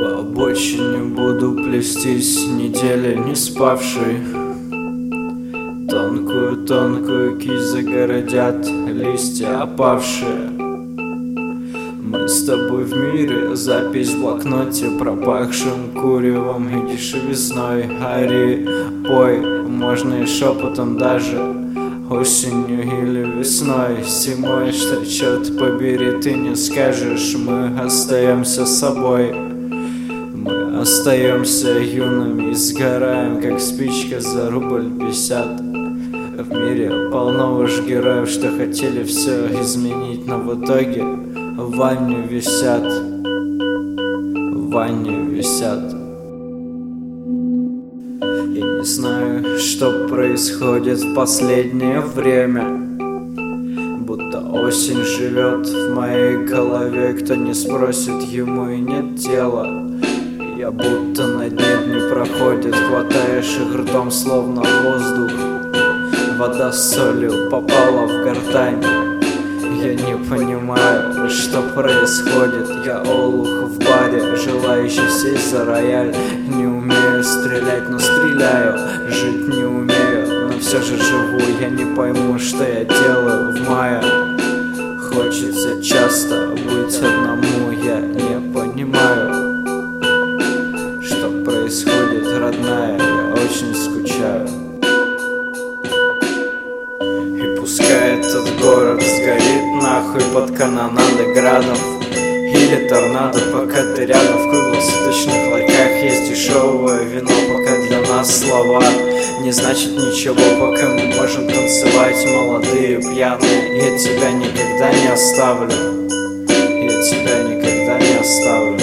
По обочине буду плестись, недели не спавший. Тонкую кисть загородят листья опавшие. Мы с тобой в мире, запись в блокноте, пропахшим куревом и дешевизной. Ори, пой, можно и шепотом даже, осенью или весной. Зимой, что черт побери, ты не скажешь. Мы остаемся собой, мы остаемся юными и сгораем, как спичка за рубль 50. В мире полно уж героев, что хотели все изменить, но в итоге в ванне висят, в ванне висят. Я не знаю, что происходит в последнее время, будто осень живет в моей голове. Кто не спросит, ему и нет дела. Я будто на дне не проходит, хватаешь их ртом, словно воздух. Вода с солью попала в гортань. Я не понимаю, что происходит. Я олух в баре, желающий сесть за рояль. Не умею стрелять, но стреляю. Жить не умею, но все же живу. Я не пойму, что я делаю в мае. Хочется часто быть одному. Я не понимаю, что происходит, родная. Я очень скучаю. Пускай этот город сгорит нахуй под канонады градов или торнадо, пока ты рядом. В круглосуточных ларьках есть дешевое вино, пока для нас слова не значит ничего, пока мы можем танцевать молодые, пьяные. Я тебя никогда не оставлю, я тебя никогда не оставлю.